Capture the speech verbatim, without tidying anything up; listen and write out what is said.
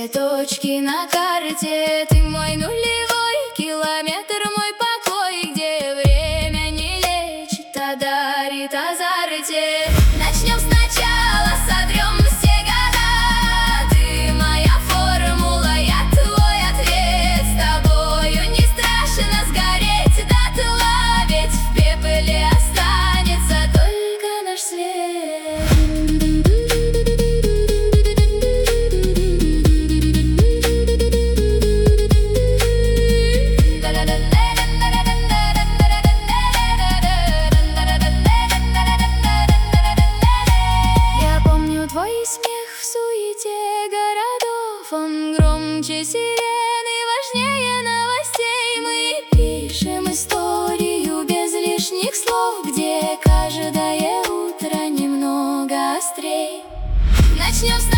все точки на карте. Ты мой нулевой километр, мой покой, где время не лечит, а дарит азарте. Начнем сначала, сотрем все года. Ты моя формула, я твой ответ. С тобою не страшно сгореть дотла, ведь в пепле останется только наш след. Твой смех в суете городов, он громче сирены, важнее новостей. Мы пишем историю без лишних слов, где каждое утро немного острей. Начнем с